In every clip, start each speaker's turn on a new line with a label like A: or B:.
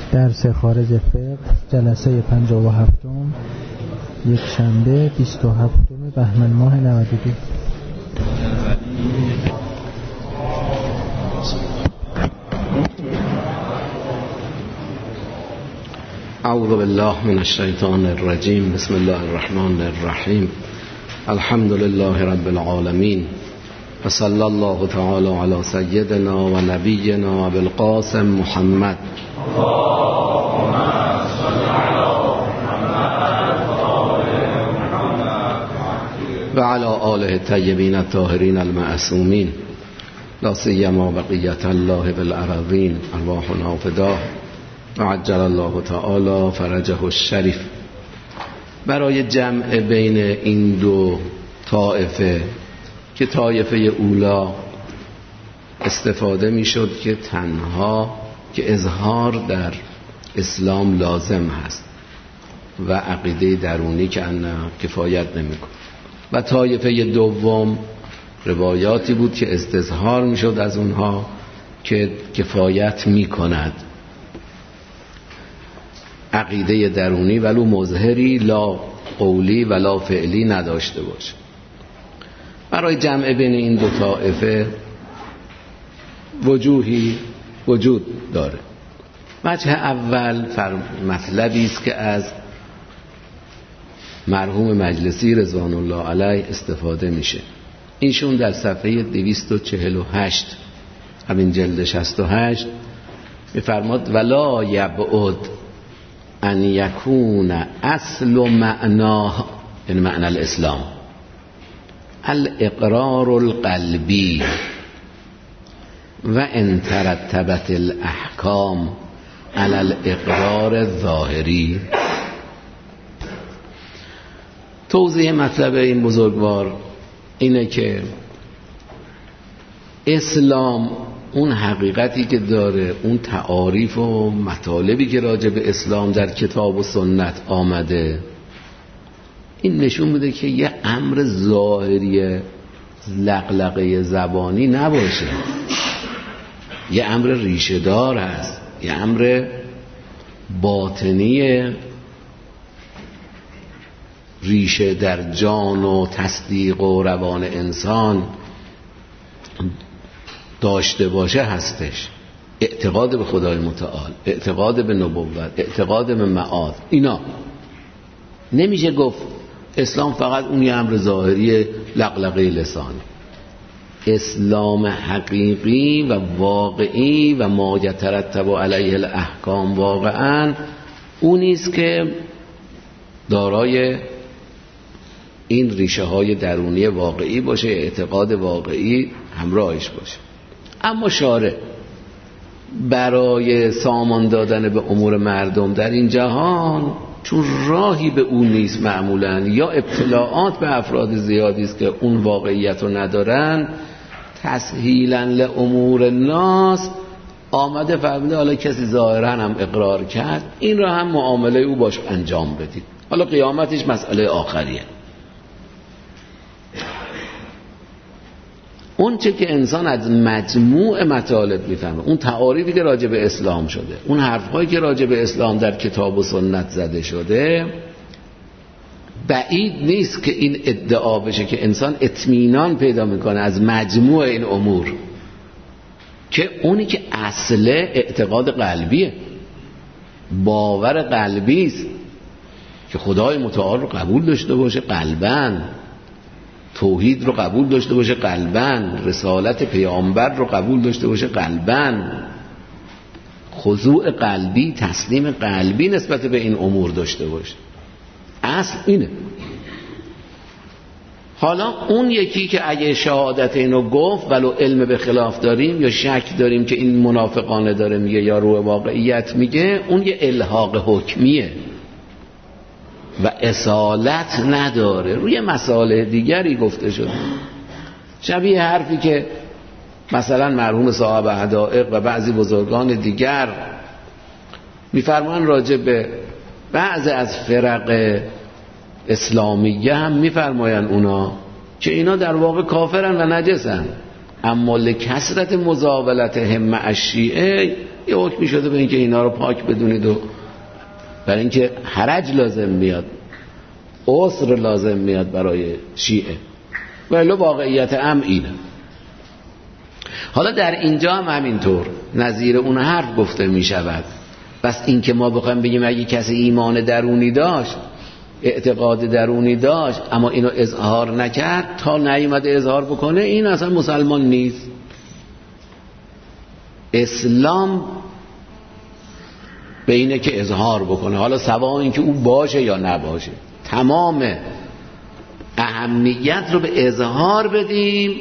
A: درس خارج فقه جلسه 57 یک شنبه 27 بهمن ماه 92.
B: اعوذ بالله من الشیطان الرجیم. بسم الله الرحمن الرحیم. الحمد لله رب العالمین و صلی الله تعالی علی سیدنا و نبینا ابی القاسم محمد و علی آله الطیبین الطاهرین المعصومین لا سیما بقیة الله بالارضین ارواحنا فداه و عجل الله تعالی فرجه الشریف. برای جمع بین این دو طایفه که طایفه اولا استفاده میشد که تنها که اظهار در اسلام لازم هست و عقیده درونی که کفایت نمیکنه، و طایفه دوم روایاتی بود که استظهار میشد از اونها که کفایت میکند، عقیده درونی ولو مظهری لا قولی ولا فعلی نداشته باشه. برای جمع بین این دو طائفه وجوهی وجود داره. وجه اول مطلبی است که از مرحوم مجلسی رضوان الله علیه استفاده میشه. اینشون در صفحه 248 همین جلد 68 میفرماد ولا یبعد ان یکون اصل معناه، یعنی معنی الاسلام، الاقرار القلبی و ان ترتبت الاحکام علی الاقرار الظاهری. توضیح مطلب این بزرگوار اینه که اسلام اون حقیقتی که داره، اون تعاریف و مطالبی که راجع به اسلام در کتاب و سنت آمده، این نشون میده که یه امر ظاهری لقلقه زبانی نباشه، یه امر ریشه دار هست، یه امر باطنی ریشه در جان و تصدیق و روان انسان داشته باشه هستش. اعتقاد به خدای متعال، اعتقاد به نبوت، اعتقاد به معاد. اینا نمیشه گفت اسلام فقط اون یه امر ظاهری لقلقه لسانی. اسلام حقیقی و واقعی و ما یترتب علیه الاحکام واقعا اونیست که دارای این ریشه های درونی واقعی باشه، اعتقاد واقعی همراهش باشه. اما شارع برای سامان دادن به امور مردم در این جهان، چون راهی به اون نیست معمولا، یا ابتلاعات به افراد زیادی است که اون واقعیت رو ندارن، تسهیلا لامور الناس آمده فرموده حالا کسی ظاهرا هم اقرار کرد، این را هم معامله او باش انجام بدید، حالا قیامتش مسئله آخریه. اون چه که انسان از مجموع مطالب میفهمه، اون تعاریفی که راجع به اسلام شده، اون حرفهایی که راجع به اسلام در کتاب و سنت زده شده، بعید نیست که این ادعا بشه که انسان اطمینان پیدا میکنه از مجموع این امور، که اونی که اصل اعتقاد قلبیه، باور قلبی است که خدای متعال رو قبول داشته باشه قلباً، توحید رو قبول داشته باشه قلباً، رسالت پیامبر رو قبول داشته باشه قلباً، خضوع قلبی، تسلیم قلبی نسبت به این امور داشته باشه. اصل اینه. حالا اون یکی که اگه شهادت اینو گفت ولو علم به خلاف داریم یا شک داریم که این منافقانه داره میگه یا روی واقعیت میگه، اون یه الحاق حکمیه و اصالت نداره، روی مسائل دیگری گفته شده، شبیه حرفی که مثلا مرحوم صاحب حدائق و بعضی بزرگان دیگر میفرمان راجع به بعضی از فرق اسلامیه هم میفرماین اونا که اینا در واقع کافرن و نجسن، اما لکثرت مزاولتهم مع الشیعه یه حکمی شده به اینکه اینا رو پاک بدونید و برای اینکه حرج لازم میاد، عسر لازم میاد برای شیعه، ولی واقعیت هم اینه. حالا در اینجا هم همینطور نظیر اون حرف گفته می شود. بس این که ما بخوایم بگیم اگه کسی ایمان درونی داشت، اعتقاد درونی داشت، اما اینو اظهار نکرد، تا نیومده اظهار بکنه، این اصلا مسلمان نیست. اسلام به اینه که اظهار بکنه، حالا سواء این که او باشه یا نباشه، تمام اهمیت رو به اظهار بدیم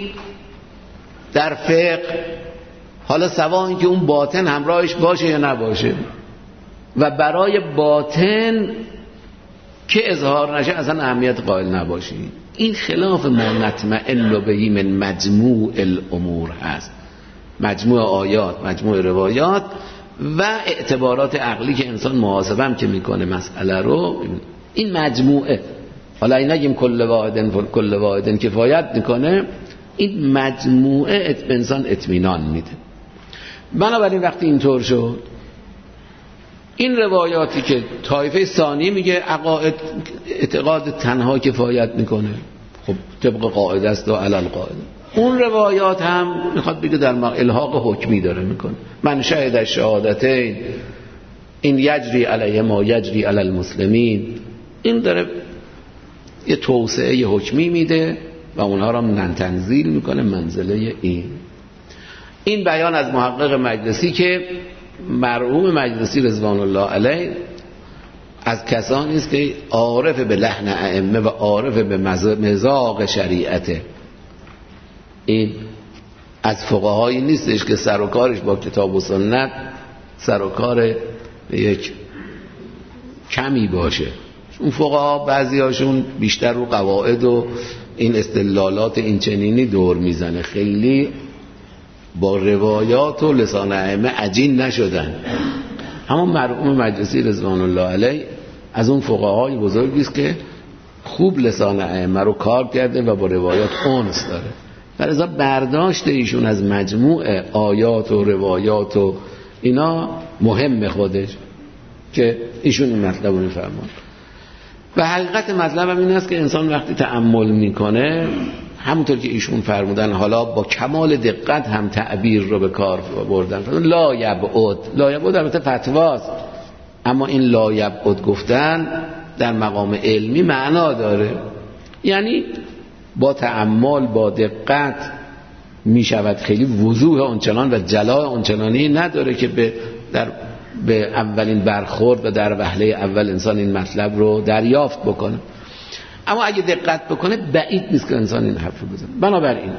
B: در فقه، حالا سواء این که اون باطن همراهش باشه یا نباشه. و برای باطن که اظهار نشه اصلا اهمیت قائل نباشی. این خلاف ما نطمئن بهی من مجموع الامور هست، مجموع آیات، مجموع روایات و اعتبارات عقلی که انسان محاسبه هم که میکنه مسئله رو. این مجموعه، حالا این نگیم کل واحدن کفایت میکنه، این مجموعه انسان اطمینان میده. بنابراین وقتی اینطور شد، این روایاتی که طایفه ثانی میگه عقاید اعتقاد تنها کفایت میکنه، خب طبق قاعده است و علل قاعده، اون روایات هم میخواد بگه در الحاق حکمی داره میکنه. من شهد الشهادتین این یجری علیه ما یجری علی المسلمین، این داره یه توسعه حکمی میده و اونها را من تنزیل میکنه منزله این بیان از محقق مجلسی که مرحوم مجلسی رضوان الله علیه از کسانی است که عارف به لحن ائمه و عارف به مذاق شریعته. این از فقهایی نیستش که سر و کارش با کتاب و سنت سر و کار یک کمی باشه. اون فقها بعضی هاشون بیشتر رو قواعد و این استدلالات این چنینی دور میزنه، خیلی با روایات و لسان ائمه عجین نشدن. اما مرحوم مجلسی رضوان الله علیه از اون فقهای بزرگی است که خوب لسان ائمه رو کار کرده و با روایات انس داره. در ازا برداشت ایشون از مجموع آیات و روایات و اینا مهم خودش که ایشون این مطلب رو میفرمان. و حقیقت مطلب هم این است که انسان وقتی تأمل میکنه، همونطور که ایشون فرمودن، حالا با کمال دقت هم تعبیر رو به کار بردن. لا یبعد البته فتواست، اما این لا یبعد گفتن در مقام علمی معنا داره، یعنی با تأمل با دقت می شود. خیلی وضوح آنچنان و جلای آنچنانی نداره که به اولین برخورد و در وهله اول انسان این مطلب رو دریافت بکنه. اما اگه دقت بکنه بعید نیست که انسان این حرف رو بزنه. بنابراین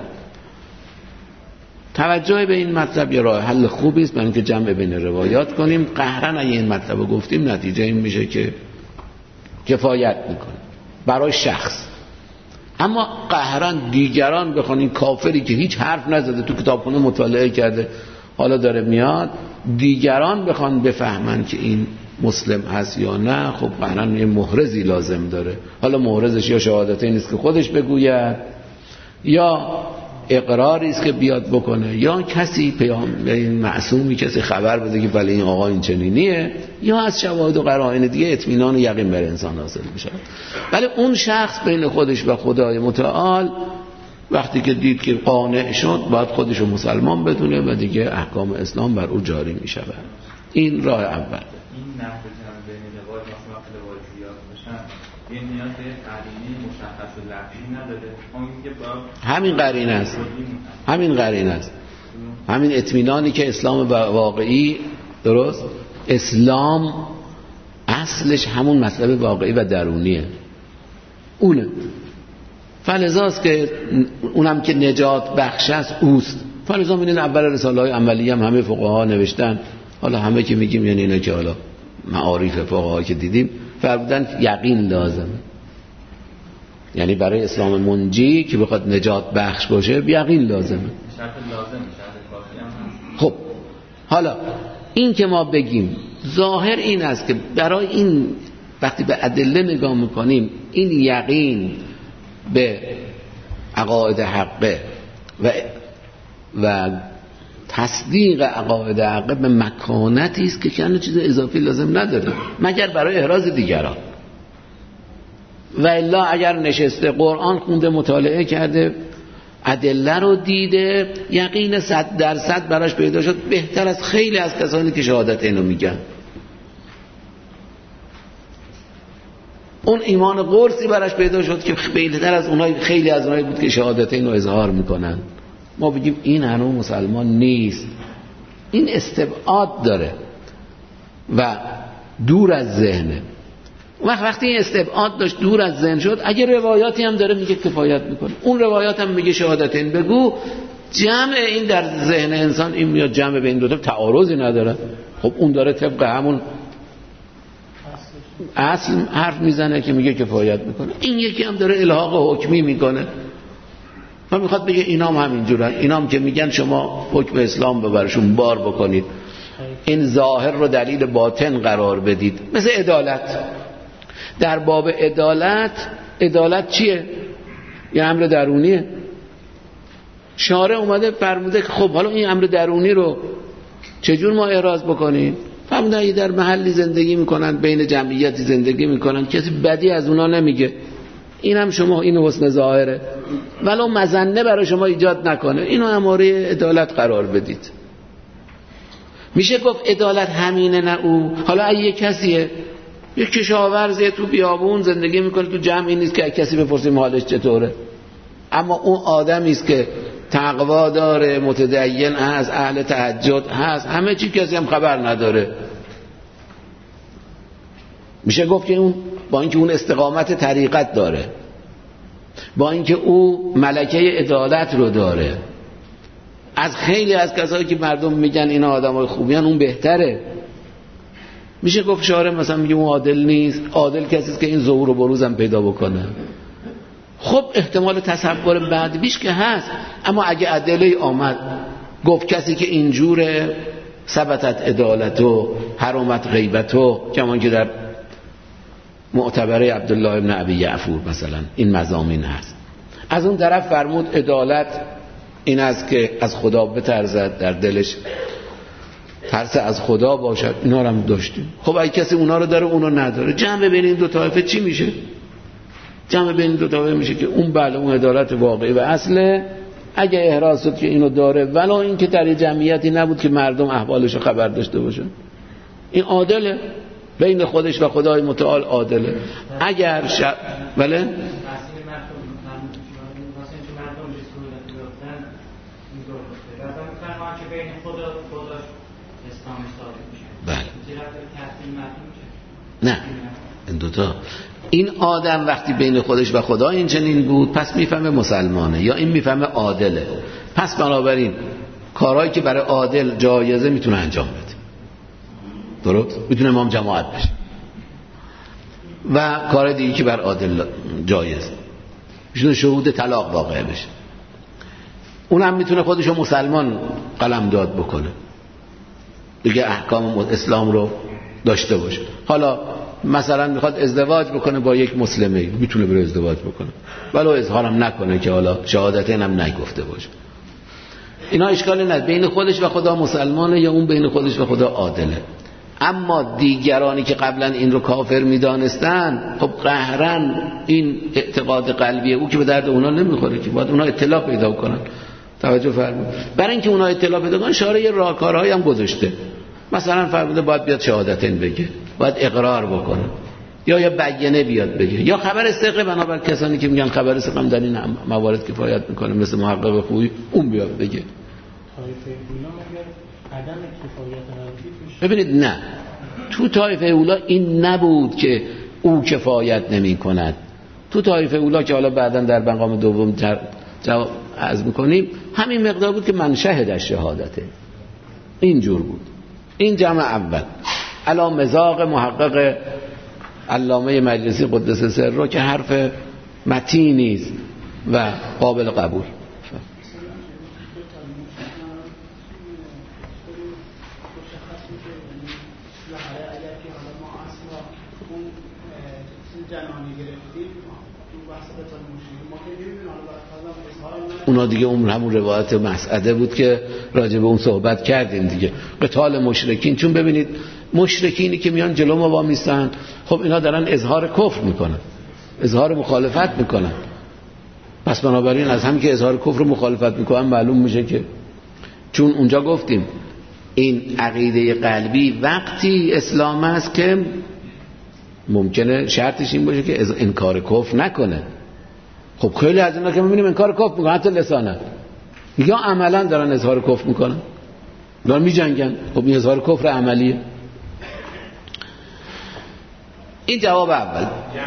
B: توجه به این مطلب یه راه حل خوبی است، برای اینکه جمع بین روایات کنیم. قهرن اگه این مطلب رو گفتیم نتیجه این میشه که کفایت میکنه برای شخص. اما قهرن دیگران بخوان، این کافری که هیچ حرف نزده تو کتابخونه مطالعه کرده حالا داره میاد، دیگران بخوان بفهمن که این مسلم هست یا نه، خب قهرن یه محرزی لازم داره. حالا محرزش یا شهادتین نیست که خودش بگوید، یا اقراری است که بیاد بکنه، یا کسی این معصومی کسی خبر بده که بله این آقا این چنینیه، یا از شواهد و قرائن دیگه اطمینان و یقین بر انسان حاصل میشه. ولی اون شخص بین خودش و خدای متعال وقتی که دید که قانع شد، باید خودشو مسلمان بدونه و دیگه احکام اسلام بر او جاری میشه. این راه اول.
C: این نحو جمع بین روایات مثلا روایات زیاد باشن، این نیاز به قرینه مشخص و لفظی نداره. همین قرینه است. همین اطمینانی که اسلام واقعی، درست، اسلام اصلش همون مطلب واقعی و درونیه، اونه. فلذاست که اونم که نجات بخش است اوست. فلذا می‌بینید اول رساله های اولیه هم همه فقها نوشتن، حالا همه که میگیم یعنی اینا که حالا معارف فقها که دیدیم فرمودن یقین لازمه، یعنی برای اسلام منجی که بخواد نجات بخش باشه یقین لازمه. خب حالا این که ما بگیم ظاهر این است که برای این وقتی به ادله نگاه میکنیم این یقین به عقاید حقه و
B: تصدیق عقاید حق به مکانتی است که چند چیز اضافی لازم نداره مگر برای احراز دیگران. و الا اگر نشسته قرآن خونده مطالعه کرده ادله رو دیده یقین 100% براش پیدا شد، بهتر از خیلی از کسانی که شهادت اینو میگن. اون ایمان قرصی براش پیدا شد که بهتر از اونای خیلی از اونایی بود که شهادت اینو اظهار میکنن. ما بگیم این هنوز مسلمان نیست، این استبعاد داره و دور از ذهنه. وقتی این استبعاد داشت دور از ذهن شد، اگه روایاتی هم داره میگه کفایت میکنه، اون روایات هم میگه شهادتین بگو، جمع این در ذهن انسان این میاد جمع بین دو تا تعارضی نداره. خب اون داره طبق همون اصل حرف میزنه که میگه کفایت میکنه، این یکی هم داره الحاق حکمی میکنه و میخواد بگه اینام همینجورن، اینام که میگن شما حکم اسلام ببرشون بار بکنید، این ظاهر رو دلیل باطن قرار بدید. مثل عدالت، در باب عدالت چیه؟ یه امر درونیه. شارع اومده فرموده که خب حالا این امر درونی رو چجور ما احراز بکنیم؟ فرموده در محلی زندگی میکنن، بین جمعیتی زندگی میکنن، کسی بدی از اونا نمیگه، این هم شما این حسن ظاهره ولو مظنه برای شما ایجاد نکنه، اینو اماره عدالت قرار بدید. میشه گفت عدالت همینه نه او؟ حالا اگه یک کسیه یک کشاورزی تو بیابون زندگی میکنه، تو جمعی نیست که کسی بپرسیم حالش چطوره، اما اون آدمی است که تقوا داره، متدین هست، اهل تهجد هست، همه چی کسی هم خبر نداره. میشه گفت که اون با اینکه اون استقامت طریقت داره، با اینکه او ملکه عدالت رو داره، از خیلی از کسایی که مردم میگن اینا آدمای خوبیان اون بهتره. میشه گفت شارع مثلا میگه اون عادل نیست؟ عادل کسی است که این ظهور و بروز هم پیدا بکنه. خب احتمال تصور بعد بیش که هست، اما اگه ادله آمد گفت کسی که اینجوره ثبتت عدالتو حرمت غیبتو، کمان که در معتبره عبدالله ابن ابی یعفور مثلا این مضامین هست. از اون طرف فرمود عدالت این است که از خدا بترسد، در دلش ترس از خدا باشد. اینا رو هم داشتیم. خب اگه کسی اونا رو داره اونو نداره، جمع بین این دو طایفه چی میشه؟ جمع بین این دو طایفه میشه که اون بله اون عدالت واقعی و اصله، اگه احراز شد که اینو داره ولو این که در جمعیتی نبود که مردم احوالش رو خبر داشته باشن، این عادله بین خودش و خدای متعال عادله. اگر بله نه این دوتا، این آدم وقتی بین خودش و خدا این چنین بود پس میفهمه مسلمانه یا این میفهمه عادله، پس بنابراین کارهایی که برای عادل جایزه میتونه انجام بده، درست؟ میتونه امام جماعت بشه و کار دیگه که بر عادل جایزه میتونه شهود طلاق واقع بشه، اونم میتونه خودشو مسلمان قلمداد بکنه دیگه، احکام اسلام رو داشته باشه. حالا مثلا میخواد ازدواج بکنه با یک مسلمه، میتونه بره ازدواج بکنه ولو اظهارم نکنه که حالا شهادتین هم نگفته باشه. اینا اشکالی نداره، بین خودش و خدا مسلمانه یا اون بین خودش و خدا عادله. اما دیگرانی که قبلا این رو کافر میدانستن، خب قهرن این اعتقاد قلبی او که به درد اونا نمیخوره، که باید اونا اطلاع پیدا کنن. توجه فرمایید. برای اینکه اونا اطلاع پیدا کنن شارع یه راهکارهایی هم گذاشته، مثلا فرموده باید بیاد شهادتین بگه، باید اقرار بکنه، یا یه بیانیه بیاد بگه، یا خبر ثقه، بنابر کسانی که میگن خبر ثقه هم در این موارد کفایت میکنه مثل محقق خویی، اون بیاد بگه. ببینید نه، تو طایفه اولا این نبود که او کفایت نمی کند. تو طایفه اولا که حالا بعداً در مقام دوم عرض میکنیم، همین مقدار بود که من شهد شهادته، اینجور بود. این جمع اول علی مذاق محقق علامه مجلسی قدس سره که حرف متینی است و قابل قبول.
D: اگر که حالا ما اصلا اون جنانی گرفتیم تو بحث قتال مشرکین ما که نمی‌دونیم حالا
B: اونا دیگه اون همون روایت مسعده بود که راجع به اون صحبت کردیم دیگه. قتال مشرکین، چون ببینید مشرکینی که میان جلو ما وامیستن، خب اینا دارن اظهار کفر میکنن، اظهار مخالفت میکنن، پس بنابراین از هم که اظهار کفر و مخالفت میکنن معلوم میشه که، چون اونجا گفتیم این عقیده قلبی وقتی اسلام است که ممکنه شرطش این باشه که انکار کفر نکنه. خب خیلی از اینا که میبینیم انکار کفر میکنن حتی لسانه، یا عملا دارن اظهار کفر میکنن، دارن میجنگن، خب این اظهار کفر عملیه. این جواب اول.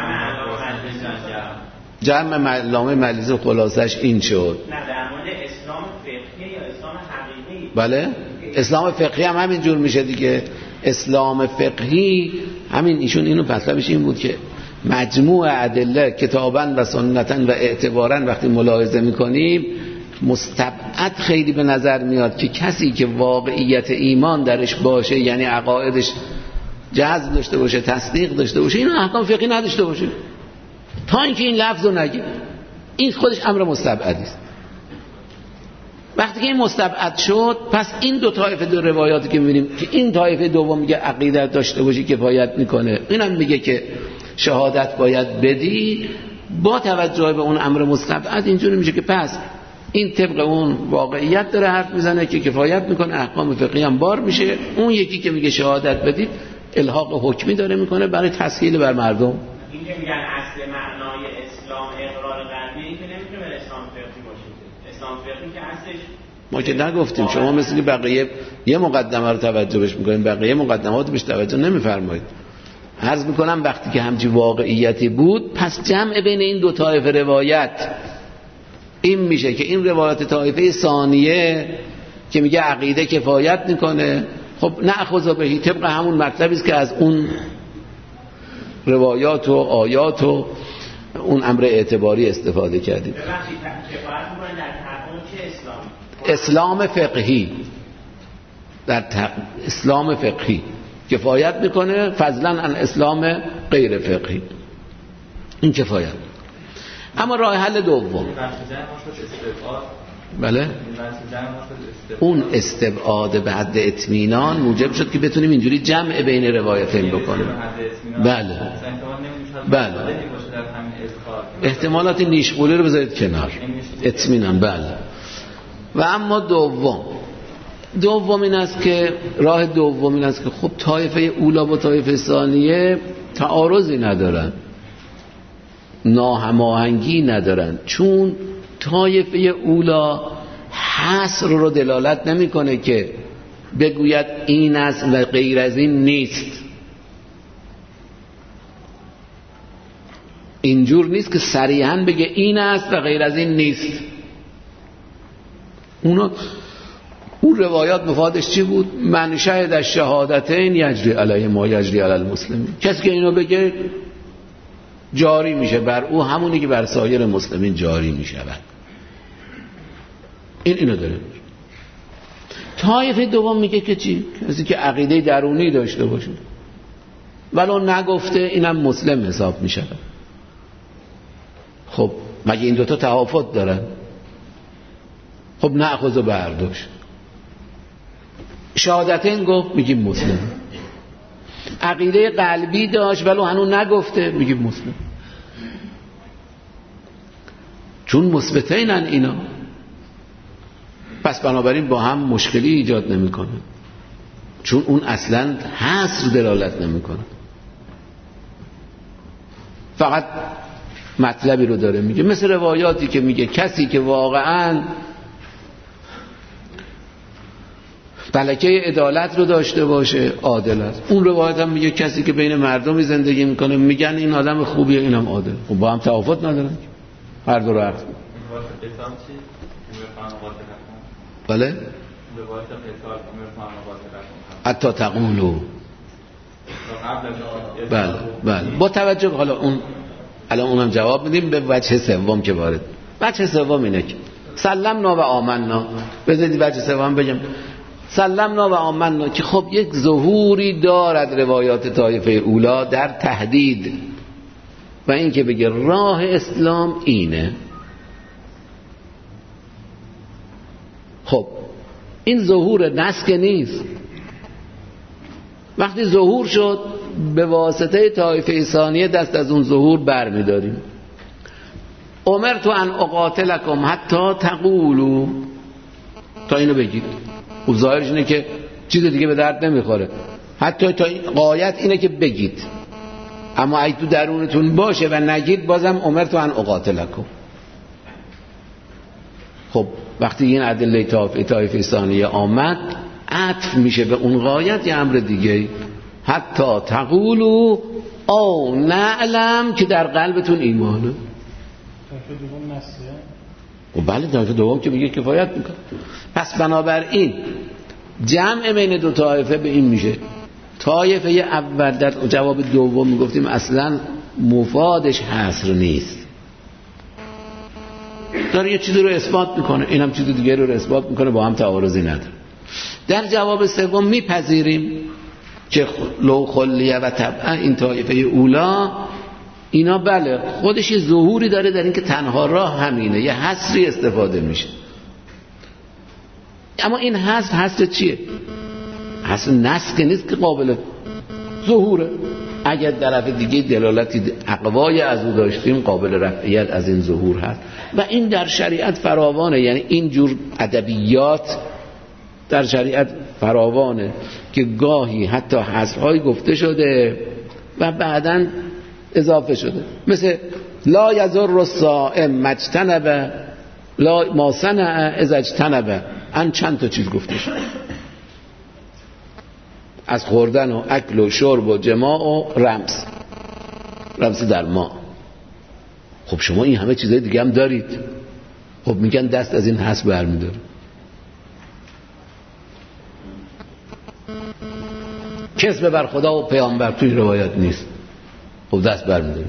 B: جمع علامه ملیزی خلاصش این شد.
E: نه در مورد اسلام فقهی یا اسلام حقیقی؟
B: بله اسلام فقهی هم همین جور میشه دیگه. اسلام فقهی همین، ایشون اینو مطلبش این بود که مجموع ادله کتاباً و سنتاً و اعتباراً وقتی ملاحظه میکنیم مستبعد خیلی به نظر میاد که کسی که واقعیت ایمان درش باشه، یعنی عقایدش جذب داشته باشه، تصدیق داشته باشه، این احکام فقهی نداشته باشه تا اینکه این لفظو نگه، این خودش امر مستبعدی است. وقتی که این مستبعد شد، پس این دو طایفه دو روایاتی که می‌بینیم که این طایفه دوم میگه عقیده داشته باشی کفایت میکنه، اینم میگه که شهادت باید بدی، با توجه به اون امر مستبعد اینجوری میشه که پس این طبق اون واقعیت داره حرف میزنه که کفایت میکنه، احکام فقهی هم بار میشه. اون یکی که میگه شهادت بدید الحاق حکمی داره میکنه برای تسهیل بر مردم.
E: این که میگن اصل معنای اسلام اقرار قلبی، این که نمیتونه اسلام فقهی باشه. اسلام فقهی که اصلش
B: ما که نگفتیم، شما مثل که بقیه یه مقدمه رو توجه بهش میکنین، بقیه مقدمات بهش توجه نمیفرمایید. عرض میکنم وقتی که همچی واقعیتی بود، پس جمع بین این دو طایفه روایت این میشه که این روایت طایفه ثانیه که میگه عقیده کفایت میکنه، خب نأخذ بهی، طبق همون مطلبی است که از اون روایات و آیات و اون امر اعتباری استفاده کردیم.
E: ببخشید کفایت میکنه در تحقیم چه
B: اسلام فقهی، در اسلام فقهی کفایت میکنه فضلا عن اسلام غیر فقهی، این کفایت. اما راه حل دوم، بله اون استبعاد به حد اطمینان موجب شد که بتونیم اینجوری جمع بین روایتین بکنیم. بله بله احتمالات نیشغولی رو بذارید کنار، اطمینان. بله. و اما دوم این است که راه دوم این است که خب طایفه اولا و طایفه ثانیه تعارضی ندارن، ناهماهنگی ندارن، چون طایفه اولا حصر رو دلالت نمیکنه که بگوید این است و غیر از این نیست. اینجور نیست که صریحاً بگه این است و غیر از این نیست. اون روایات مفادش چی بود؟ من شهد الشهادتین یجری علیه ما یجری علی المسلمین. کسی که اینو بگه جاری میشه بر او همونی که بر سایر مسلمین جاری میشه. اینو داره. طایفه دوم میگه که چی؟ کسی که عقیده درونی داشته باشه ولو نگفته اینم مسلم حساب میشه. خب مگه این دوتا تفاوت دارن؟ خب نأخذ و برداشت. شهادتین گفت میگیم مسلم، عقیده قلبی داشت ولو هنوز نگفته میگیم مسلم، چون مثبتینن اینا. پس بنابراین با هم مشکلی ایجاد نمیکنه، چون اون اصلا حصر دلالت نمیکنه، فقط مطلبی رو داره میگه. مثل روایاتی که میگه کسی که واقعاً ملکه عدالت رو داشته باشه عادل است. اون روایت هم میگه کسی که بین مردمی زندگی میکنه میگن این آدم خوبیه اینم عادل. خب با هم تفاوت ندارن، هر دو رو عرض. بله حتی تقولو. بله بله با توجه حالا اون الان اونم جواب میدیم به وجه سوم که وارد. وجه سوم اینه که سلمنا و آمنا. بذارید وجه سوم بگم. سلمنا و آمنا، که خب یک ظهوری دارد روایات طایفه اولا در تهدید و این که بگه راه اسلام اینه. خب این ظهور نسک نیست. وقتی ظهور شد به واسطه طایفه ثانیه دست از اون ظهور بر می داریم. امرت ان اقاتلکم حتی تقولوا، تا اینو بگید. و ظاهرش اینه که چیز دیگه به درد نمیخوره، حتی تا غایت اینه که بگید، اما اگه تو درونتون باشه و نگید بازم امرت ان اقاتلکم. خب وقتی این ادله طایفه ثانیه آمد عطف میشه به اون غایت یه امر دیگه، حتی تقولوا او نعلم، که در قلبتون ایمانه.
A: طایفه دوم نسیه.
B: و بله طایفه دوم که میگه کفایت میکنه. پس بنابراین جمع بین دو طایفه به این میشه. طایفه اول در جواب دوم میگفتیم اصلا مفادش حصر نیست، داره یه چیزی رو اثبات میکنه، اینم چیز دیگه رو اثبات میکنه، با هم تعارضی نداره. در جواب سوم میپذیریم که لو خلیه و طبعا این طایفه اولا اینا بله خودش یه ظهوری داره در این که تنها راه همینه، یه حصری استفاده میشه. اما این حصر چیه؟ حصر نسک نیست که قابل ظهوره. اگر طرف دیگه دلالتی اقوای از او داشتیم قابل رفعیت از این ظهور هست و این در شریعت فراوانه. یعنی این جور ادبیات در شریعت فراوانه که گاهی حتی حصرهای گفته شده و بعداً اضافه شده، مثل لا یضر الصائم مجتنب لا ما صنع اذا اجتنب. ان چند تا چیز گفته شده، از خوردن و اکل و شرب و جماع و رمز در ما. خب شما این همه چیزای دیگه هم دارید، خب میگن دست از این حس برمیداره. کذب بر خدا و پیامبر توی روایت نیست، خب دست برمیداره.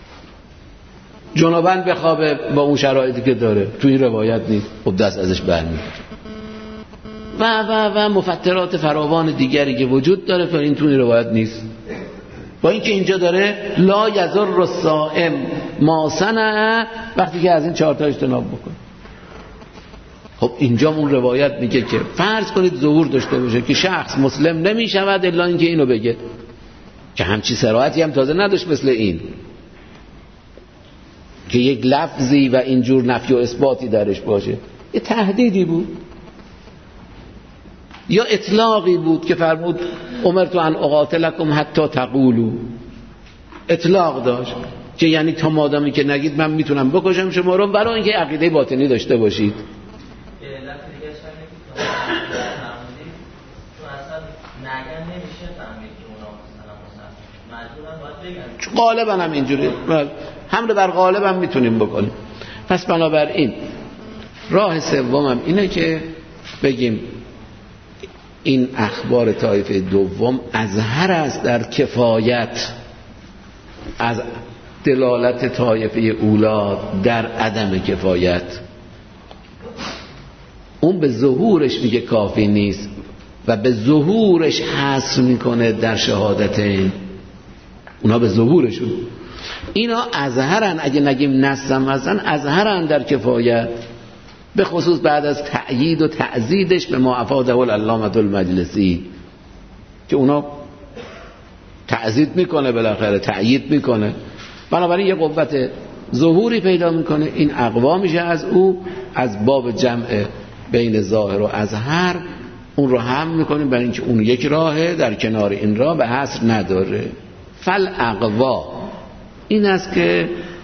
B: جنابن بخوابه با اون شرایطی که داره توی روایت نیست، خب دست ازش برمیداره. و مفترات فراوان دیگری که وجود داره تا این توی روایت نیست. با اینکه اینجا داره لا یضر الصائم ما صنع، وقتی که از این 4 تا اجتناب بکن. خب اینجا اون روایت میگه که فرض کنید ظهور داشته باشه که شخص مسلم نمیشود الا اینکه اینو بگه، که همچی صراحتی هم تازه نداشت مثل این که یک لفظی و اینجور نفی و اثباتی درش باشه. یه تهدیدی بود یا اطلاقی بود که فرمود امرت ان اقاتلکم حتی تقولوا، اطلاق داشت که یعنی تا مادامی که نگید من میتونم بکشم شما رو، برای اینکه عقیده باطنی داشته باشید. غالبا هم اینجوری، حمله بر غالب هم میتونیم بکنیم. پس بنابراین راه سوم هم اینه که بگیم این اخبار طایفه دوم اظهر است در کفایت از دلالت طایفه اولا در عدم کفایت. اون به ظهورش میگه کافی نیست و به ظهورش حصر میکنه در شهادتین. اونا به ظهورشون، اینا اظهرن، اگه نگیم نصم هستن اظهرن در کفایت، به خصوص بعد از تأیید و تعزیدش به ما افاده العلامة المجلسی که اونا تعزید میکنه، بالاخره تأیید میکنه، بنابراین یه قوت ظهوری پیدا میکنه. این اقوا میشه از او، از باب جمع بین ظاهر و اظهر اون رو هم میکنیم، برای اینکه اون یک راهه در کنار این راه به حصر نداره. فالاقوا این است که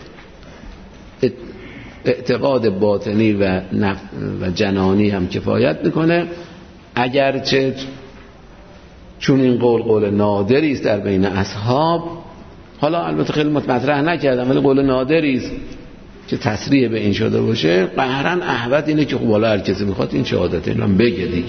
B: اعتقاد باطنی و جنانی هم کفایت میکنه، اگرچه چون این قول نادری است در بین اصحاب. حالا البته خیلی مطرح نکردم ولی قول نادری است که تصریح به این شده باشه. قهرن احوط اینه که خب حالا هر کسی میخواد این شهادت اینا بگه دیگه.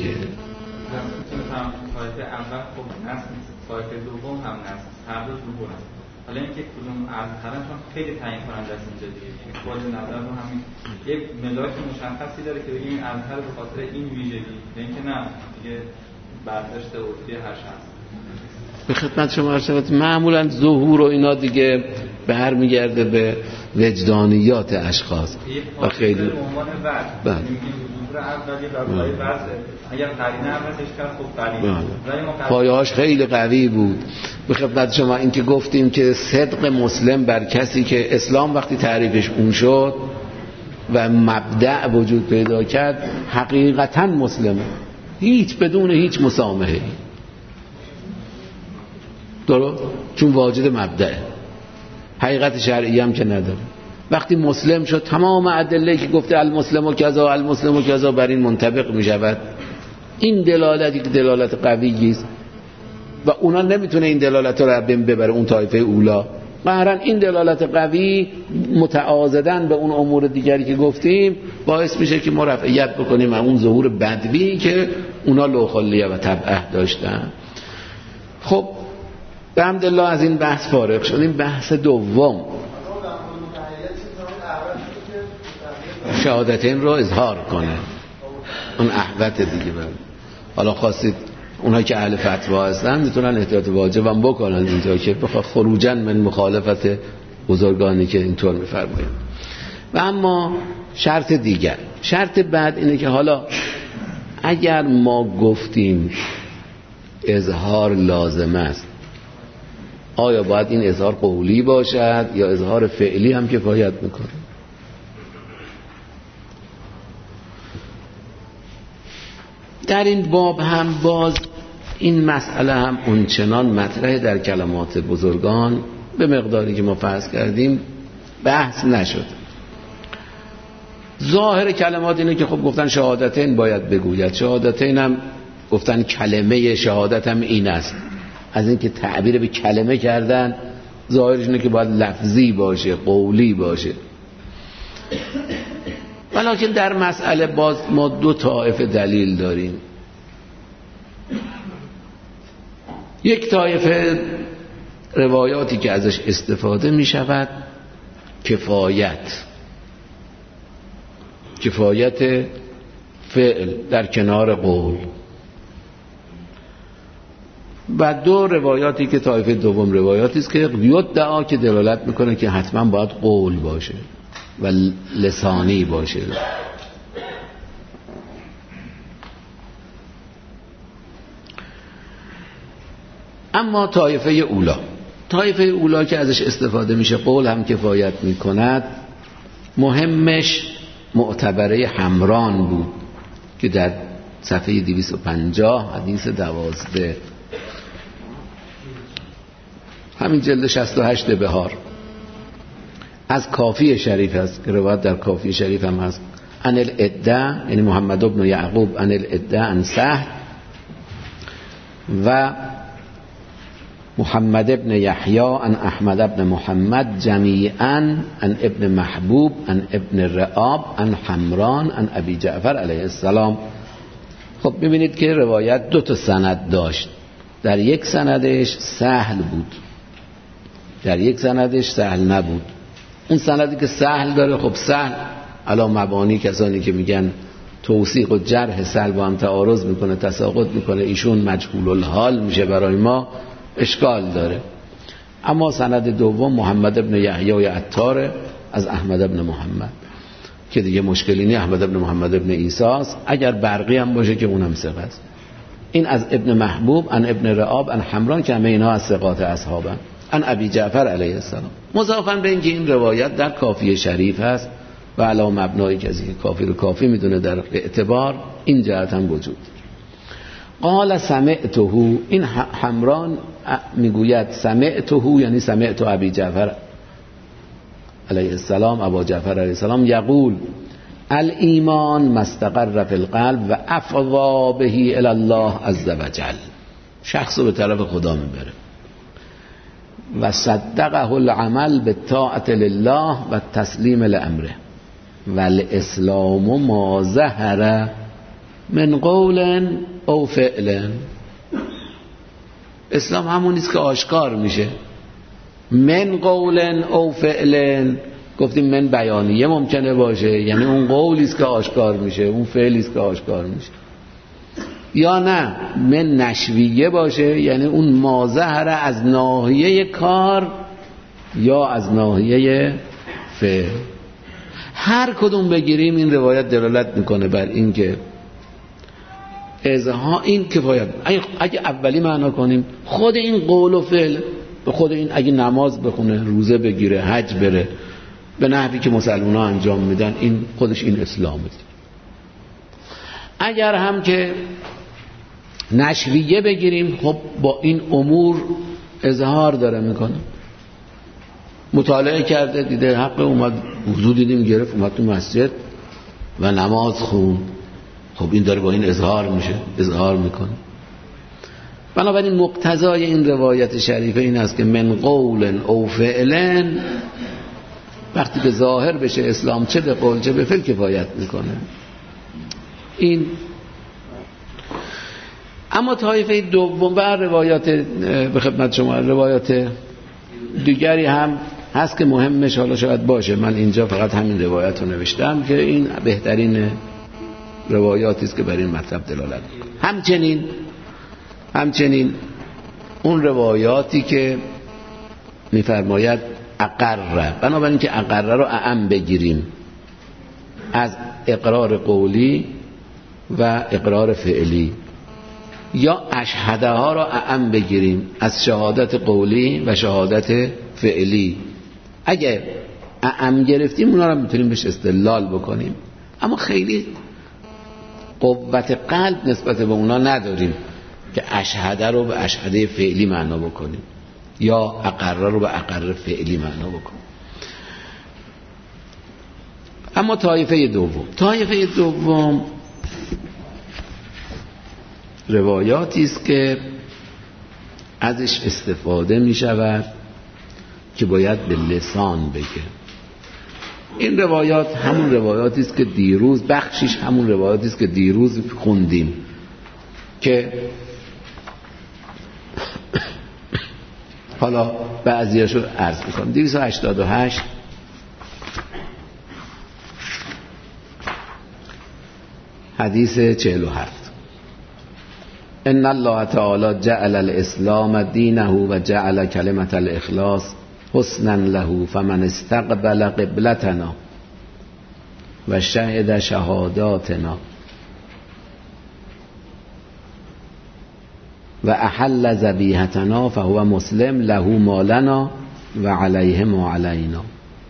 C: طایفه اول خب نص نیست، طایفه دوم هم نص، هر دو ظهور هست. حالا اینکه کدوم ارزترن چون خیلی تعیین کننده است اینجا دیگه، یعنی کل نظر رو همین یک ملاک مشخصی داره که این ارزتر به خاطر این ویژگی، اینکه نه دیگه برداشت عرفی هر شخص.
B: به خدمت شما عرض شود معمولا ظهور و اینا دیگه برمیگرده به وجدانیات اشخاص و خیلی
C: به عنوان وضع میگیم ظهور اولی و پای وضع اگر قرینه اولش کرد خب قرینه
B: پایه‌اش خیلی قوی بود. به خدمت شما این که گفتیم که صدق مسلم بر کسی که اسلام وقتی تعریفش اون شد و مبدأ وجود پیدا کرد حقیقتا مسلمه، هیچ بدون هیچ مسامحه، درست؟ چون واجد مبدأه، حقیقت شرعی هم که نداره. وقتی مسلم شد تمام ادله که گفته المسلم و کذا المسلم و کذا بر این منطبق می شود. این دلالتی که دلالت قویی است و اونا نمیتونه این دلالت رو ببره اون طایفه اولا. قهرا این دلالت قوی متعاضدن به اون امور دیگری که گفتیم باعث میشه که ما رفعیت بکنیم اون ظهور بدوی که اونا لوخالیه و تبعه داشتن. خب به حمدالله از این بحث فارغ شدیم. بحث دوم شهادتین رو اظهار کنه، اون احوت دیگه. حالا خواستید اونها که اهل فتوا هستن میتونن احتیاط واجب هم بکنن اینجا که بخواد خروجا من مخالفت بزرگانی که اینطور میفرمایند. و اما شرط دیگر، شرط بعد اینه که حالا اگر ما گفتیم اظهار لازم است، آیا باید این اظهار قولی باشد یا اظهار فعلی هم کفایت میکنه؟ در این باب هم باز این مسئله هم اونچنان مطرح در کلمات بزرگان به مقداری که ما فرض کردیم بحث نشد. ظاهر کلمات اینه که خب گفتن شهادتین باید بگوید، شهادتین هم گفتن کلمه شهادت هم این است. از این که تعبیر به کلمه کردن ظاهرش اینه که باید لفظی باشه، قولی باشه. ولیکن در مسئله باز ما دو طایفه دلیل داریم. یک طایفه روایاتی که ازش استفاده می شود کفایت فعل در کنار قول، و دو روایاتی که طایفه دوم روایاتی است که یدعا که دلالت میکنه که حتما باید قول باشه و لسانی باشه. اما طایفه اولا که ازش استفاده میشه قول هم کفایت میکند، مهمش معتبره حمران بود که در صفحه 250 حدیث 12 همین جلد 68 بهار از کافی شریف هست که روایت در کافی شریف هم هست. عن العده یعنی محمد بن یعقوب عن العده عن سهل و محمد بن یحیی عن احمد بن محمد جمیعا عن ابن محبوب عن ابن رعاب عن حمران عن ابی جعفر علیه السلام. خب ببینید که روایت دو تا سند داشت. در یک سندش سهل بود، در یک سندش سهل نبود. اون سندی که سهل داره، خب سهل علا مبانی کسانی که میگن توثیق و جرح سهل با هم تعارض میکنه، تساقط میکنه، ایشون مجهول الحال میشه برای ما، اشکال داره. اما سند دوم محمد ابن یحیی عطار از احمد ابن محمد که دیگه مشکلی نیست، احمد ابن محمد ابن عیسی است، اگر برقی هم باشه که اونم ثقه است. این از ابن محبوب عن ابن رعاب عن حمران که همه اینا از ثقات اصحابن عن ابی جعفر علیه السلام. مضافاً به اینکه این روایت در کافی شریف هست و علی مبنای کسی که کافی رو کافی میدونه در اعتبار این جهت هم وجود. قال سمعته، این حمران میگوید سمعته یعنی سمعت ابی جعفر علیه السلام، ابا جعفر علیه السلام یقول الایمان مستقر فی القلب و افضا به الی الله عز وجل. شخص رو به طرف خدا میبره و صدقه العمل بالطاعة لله و تسلیم لامره و الاسلام ما ظهر من قول او فعل. اسلام همون نیست که آشکار میشه، من قول او فعل، گفتیم من بیانیه ممکنه باشه، یعنی اون قولی است که آشکار میشه، اون فعلی است که آشکار میشه. یا نه من نشویه باشه، یعنی اون ما ظهر از ناحیه کار یا از ناحیه فعل. هر کدوم بگیریم این روایت دلالت میکنه بر این که این کفایت. اگه اولی معنا کنیم خود این قول و فعل، به خود این اگه نماز بخونه، روزه بگیره، حج بره به نحوی که مسلمان ها انجام میدن، این خودش این اسلامه. اگر هم که نشویه بگیریم، خب با این امور اظهار داره میکنه، مطالعه کرده دیده حق، اومد وضو دیدیم گرفت اومد تو مسجد و نماز خون، خب این داره با این اظهار میشه، اظهار میکنه. بنابراین مقتضای این روایت شریفه این است که من قول او فعل، وقتی که ظاهر بشه اسلام چه به قول چه به فعل کفایت میکنه. این اما طایفه دوم و روایات به خدمت شما، روایات دیگری هم هست که مهمش حالا شاید باشه، من اینجا فقط همین روایت رو نوشتم که این بهترین روایاتی است که بر این مطلب دلالت می‌کنه. همچنین اون روایاتی که می‌فرماید اقرر، بنابراین که اقرر رو اعم بگیریم از اقرار قولی و اقرار فعلی، یا اشهده ها رو اعم بگیریم از شهادت قولی و شهادت فعلی. اگه اعم گرفتیم اونا رو میتونیم بهش استدلال بکنیم، اما خیلی قوت قلب نسبت به اونا نداریم که اشهده رو به اشهده فعلی معنا بکنیم یا اقرر رو به اقرر فعلی معنا بکنیم. اما طایفه دوم روایاتی است که ازش استفاده می شود که باید به لسان بگه. این روایات همون روایاتی است که دیروز بخشش همون روایاتی است که دیروز خوندیم که حالا بعضیاشو عرض میکنم. 288 حدیث 47 ان الله تعالی جعل الاسلام دینه و جعل کلمة الاخلاص حسنا له فمن استقبل قبلتنا و شهد شهاداتنا و احل ذبیحتنا فهو مسلم له ما لنا و علیه ما علینا.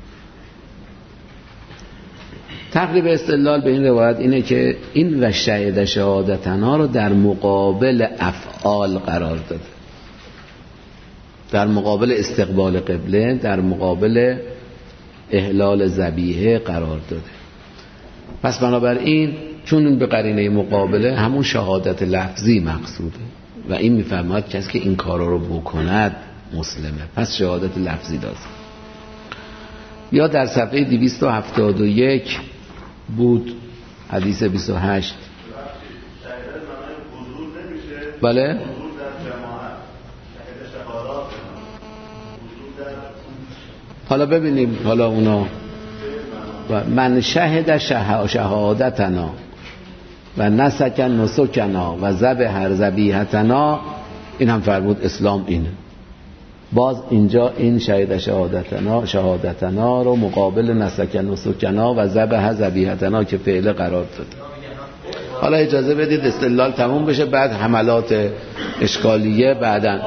B: تقریب استدلال به این روایت اینه که این و شهد شهادتنا رو در مقابل افعال قرار داده، در مقابل استقبال قبله، در مقابل احلال ذبیحه قرار داده. پس بنابراین چون به قرینه مقابله همون شهادت لفظی مقصوده و این میفرماید کسی که این کارا رو بکند مسلمه، پس شهادت لفظی داد. یا در صفحه 271 بود حدیث 28. بله حالا ببینیم، حالا اونا من شهد شهادتنا و نسک نسکنا و ذبح ذبیحتنا، این هم فرمود اسلام اینه. باز اینجا این شهد شهادتنا رو مقابل نسک نسکنا و ذبح ذبیحتنا که فعل قرار داد. حالا اجازه بدید استدلال تموم بشه، بعد حملات اشکالیه بعدن.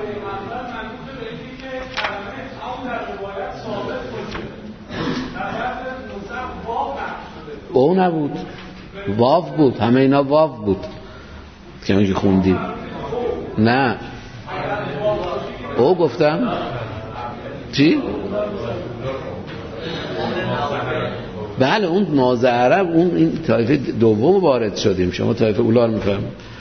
B: او نبود، واو بود، همه اینا واو بود که ما خوندیم. نه او گفتم چی؟ بله اون نازعره، اون این طایفه دوم وارد شدیم، شما طایفه اولا رو میفهم.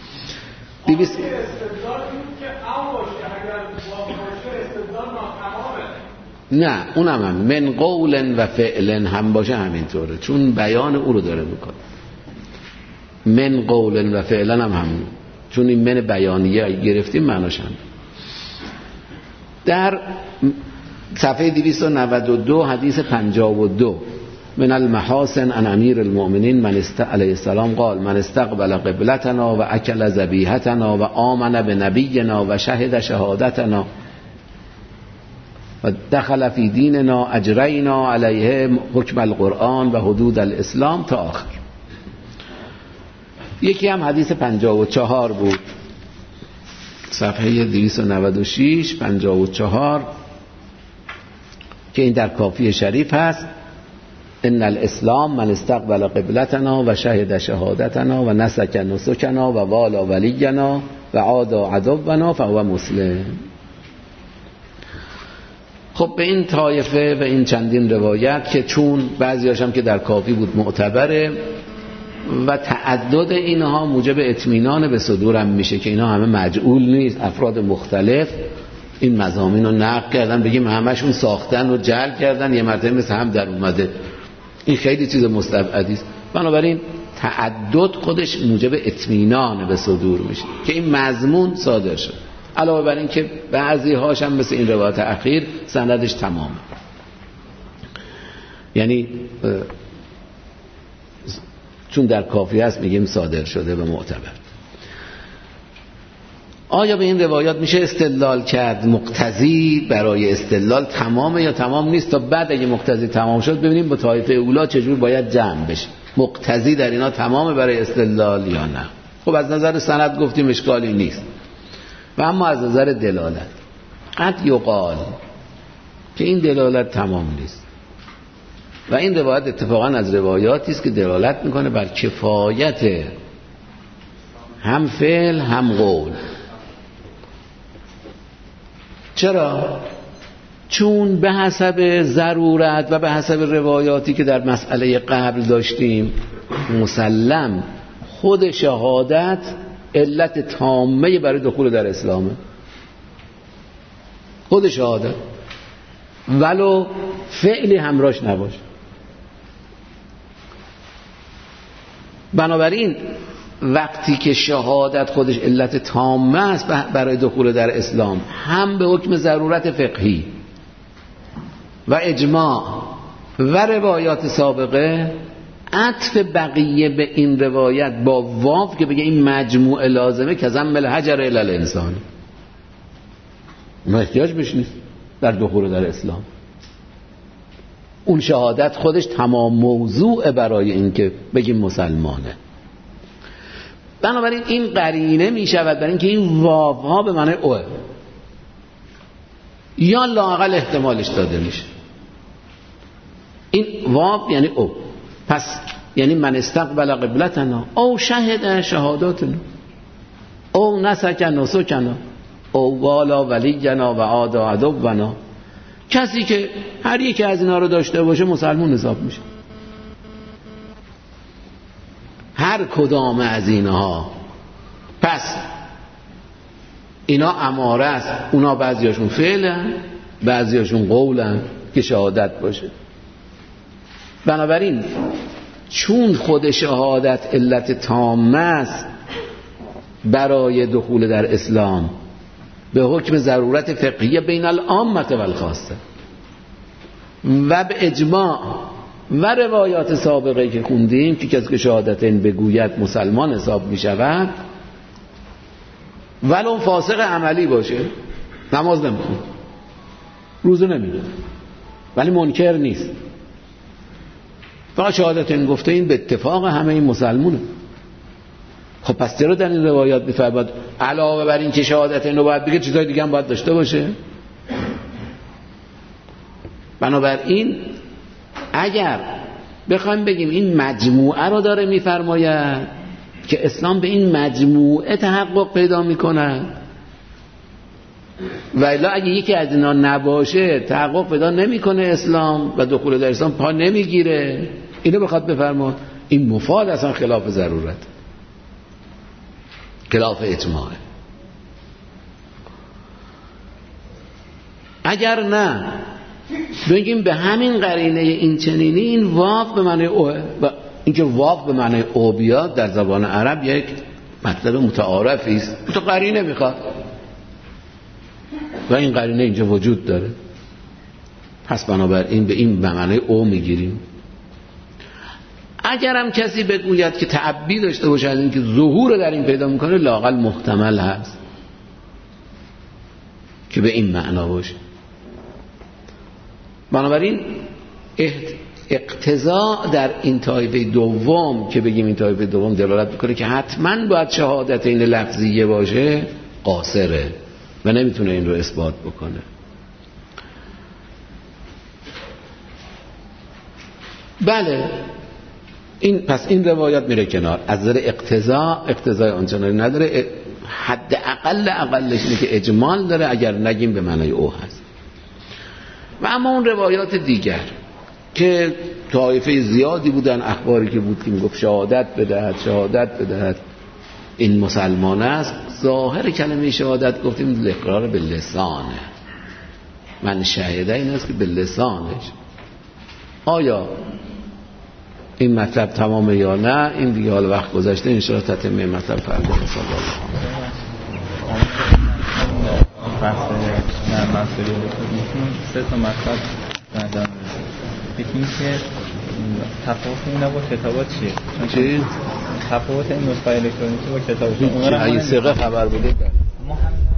B: نه اونم هم من قول و فعل هم باشه همینطوره، چون بیان او رو داره میکنه. من قول و فعل هم همون، چون این من بیانیه گرفتیم معناش هم. در صفحه 292 حدیث 52 من المحاسن ان امیر المؤمنین علیه السلام قال من استقبل قبلتنا و اکل ذبیحتنا و آمن بنبینا و شهد شهادتنا و دخل فی دیننا اجرینا علیه حکم القرآن و حدود الاسلام تا آخر. یکی هم حدیث 54 بود، صفحه 296 54 که این در کافی شریف هست. ان الاسلام من استقبل قبلتنا و شهد شهادتنا و نسک نسکنا و والا ولینا و عاد عدونا فهو مسلم. خب به این طایفه و این چندین روایت که چون بعضیاش هم که در کافی بود معتبره و تعدد اینها موجب اطمینان به صدورم میشه که اینا همه مجعول نیست، افراد مختلف این مضامین رو نقل کردن، بگیم همشون ساختن و جعل کردن یه مرتبه مثل هم در اومده، این خیلی چیز مستبعدی است. بنابراین تعدد خودش موجب اطمینان به صدور میشه که این مضمون صادر شد. علاوه بر این که بعضی هاش هم مثل این روایت اخیر سندش تمامه، یعنی چون در کافی هست میگیم صادر شده و معتبر. آیا به این روایات میشه استدلال کرد؟ مقتضی برای استدلال تمامه یا تمام نیست؟ تا بعد اگه مقتضی تمام شد ببینیم با طایفه اولا چجور باید جمع بشه. مقتضی در اینا تمامه برای استدلال یا نه؟ خب از نظر سند گفتیم اشکالی نیست، و اما از نظر دلالت قد یقال که این دلالت تمام نیست و این روایت اتفاقا از روایاتی است که دلالت میکنه بر کفایت هم فعل هم قول. چرا؟ چون به حسب ضرورت و به حسب روایاتی که در مسئله قبل داشتیم مسلم خود شهادت علت تامه برای دخول در اسلامه، خود شهادت ولو فعلی همراهش نباشه. بنابراین وقتی که شهادت خودش علت تامه است برای دخول در اسلام، هم به حکم ضرورت فقهی و اجماع و روایات سابقه، عطف بقیه به این روایت با واو که بگه این مجموعه لازمه که زمل حجر الی الانسان، اون احتیاج بهش نیست در دخول در اسلام. اون شهادت خودش تمام موضوع برای این که بگیم مسلمانه. بنابراین این قرینه می شود برای اینکه این واو ها به معنی اوه یا لااقل احتمالش داده میشه. این واو یعنی او، پس یعنی من استقبل قبلتنا او شهد شهاداتنا او نسک نسکنا او والا ولینا و عاد عدونا. کسی که هر یکی از اینا رو داشته باشه مسلمان حساب میشه. هر کدام از اینها. پس اینا اماره است، اونا بعضیاشون فعلن بعضیاشون قولن که شهادت باشه. بنابراین چون خود شهادت علت تامه است برای دخول در اسلام به حکم ضرورت فقهی بین العامه و الخاصه و به اجماع و روایات سابقه که خوندیم که کسی که شهادتین بگوید مسلمان حساب می شود، ولو فاسق عملی باشه، نماز نمیخونه، روزه نمیره، ولی منکر نیست، فقط شهادتین گفته این به اتفاق همه این مسلمونه. خب پس چرا در این روایات میفرماد علاوه بر این که شهادتین رو باید بگه چیزای دیگه هم باید داشته باشه؟ بنابراین اگر بخوایم بگیم این مجموعه رو داره میفرماید که اسلام به این مجموعه تحقق پیدا میکنه، و الا اگه یکی از اینا نباشه تحقق پیدا نمیکنه اسلام و دخول در اسلام پا نمیگیره، اینو بخواد بفرماد این مفاد اصلا خلاف ضرورت، خلاف اجماع. اگر نه بگیم به همین قرینه این چنینی این واو به معنی اوه، و اینکه واو به معنی او بیاد در زبان عرب یک مطلب متعارفی است، تو قرینه میخواد و این قرینه اینجا وجود داره. پس بنابراین به این معنای او میگیریم. اگرم کسی بگوید که تعبی داشته باشه از این که ظهور در این پیدا میکنه، لااقل محتمل هست که به این معنا باشه. بنابراین اقتضا در این طایفه دوم که بگیم این طایفه دوم دلالت میکنه که حتما باید شهادتین لفظیه باشه، قاصره و نمیتونه این رو اثبات بکنه.
A: بله
B: این پس این روایات میره کنار. از نظر اقتضای آنچنانی نداره، حد اقلش اینه که اجمال داره، اگر نگیم به معنای او هست. و اما اون روایات دیگر که طایفه زیادی بودن، اخباری که بود که میگفت شهادت بدهد این مسلمان است، ظاهر کلمه شهادت گفتیم اقرار به لسانه، من شهیده این است که به لسانش. آیا این مطلب تمامه یا نه؟ این دیگه حال وقت گذشته، انشاءالله تتمه مطلب فردا حساب
F: سه تا مطلب ندارم. یکی این که تفاوت اینا با کتابات چیه؟
B: چی؟
F: تفاوت این نسخه الکترونیکی با کتابات.
B: این سقه خبر بوده.